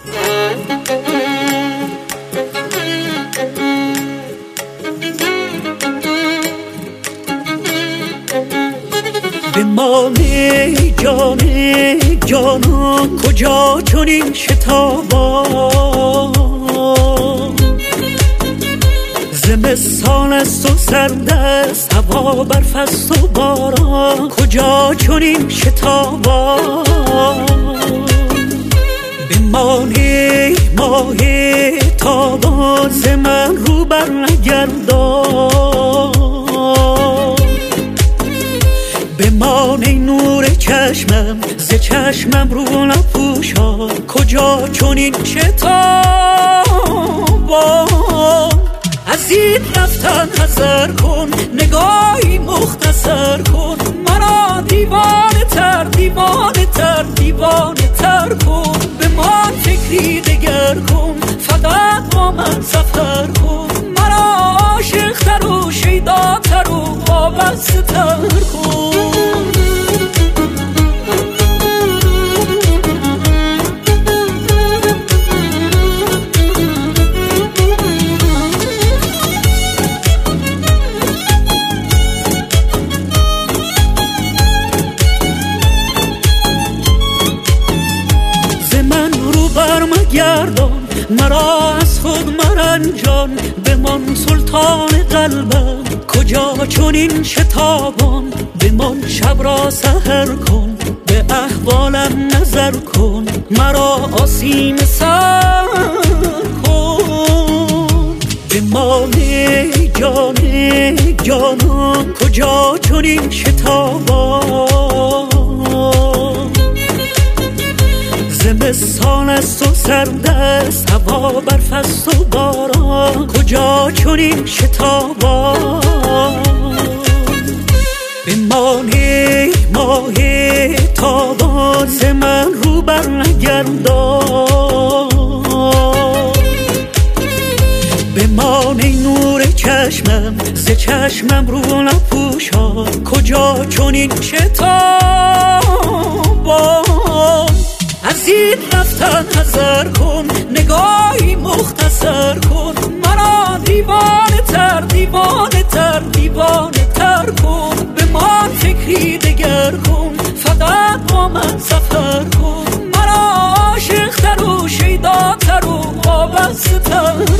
بمانه جانان کجا چنین شتابان، زمستان است و سرد است، هوا برف است و باران، کجا چنین شتابان. بمانه ماه تابان، ز من رو بر نگردان، بمانه نور چشمم، ز چشمم رو نپوشان، کجا چنین شتابان. از این رفتن حذر کن، نگاهی مختصر کن، مرا دیوانه تر دیوانه تر دیوانه تر کن. به من فکری دگر کن، فقط با من سفر کن، مرا عاشق تر و شیدا تر و وابسته تر کن. گردان مرا از خود مرنجان، بمان سلطان قلبم کجا چنین شتابان. بمان شب را سحر کن، به احوالم نظر کن، مرا آسین سر کن. بمانه جانان کجا چنین شتابان، زمستان است و سرد است، هوا برف است و باران، کجا چنین شتابان. بمانه ماه تابان، ز من رو بر نگردان، بمانه نور چشمم، ز چشمم رو نپوشان، کجا چنین شتابان. از این رفتن حذر کن، نگاهی مختصر کن، مرا دیوانه تر دیوانه تر دیوانه تر کن. به من فکری دگر کن، فقط با من سفر کن، مرا عاشق تر و شیدا تر و وابسته تر